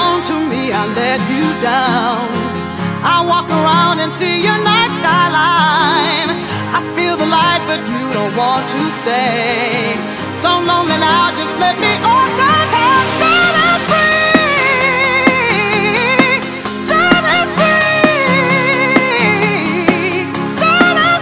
belong to me, I let you down. I walk around and see your night skyline. I feel the light, but you don't want to stay. So lonely now, just let me on down, set it free, set it free, set it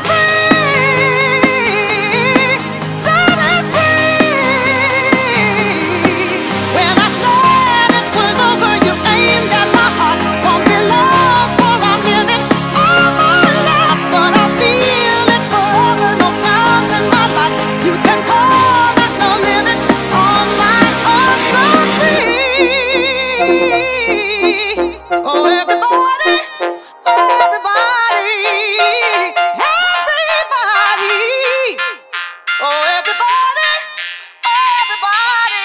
free, set it free. When I said it was over, you aimed at my heart. Won't be long for I'm living all my life, but I feel it forever. No sound in my life you can call that no limit. All my heart so free. Oh, everybody, everybody, everybody. Oh, everybody, everybody.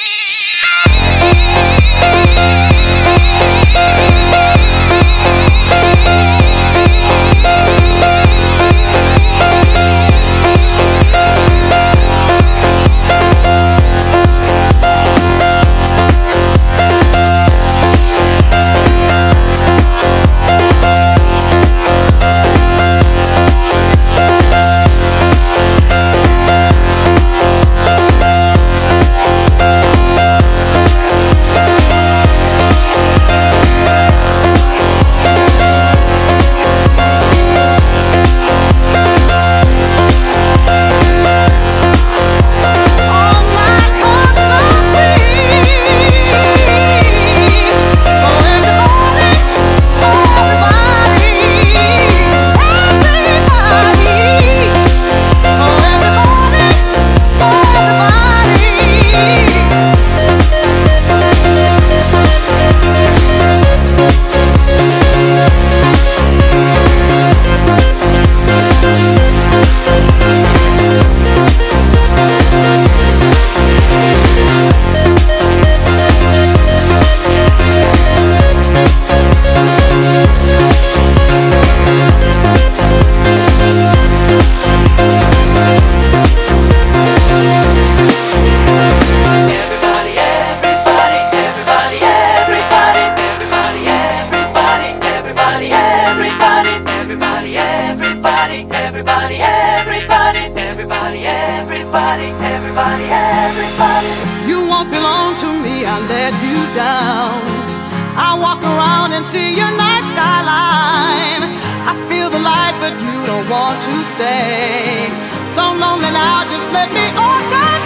You won't belong to me, I let you down. I walk around and see your night skyline. I feel the light, but you don't want to stay. So lonely now, just let me on down.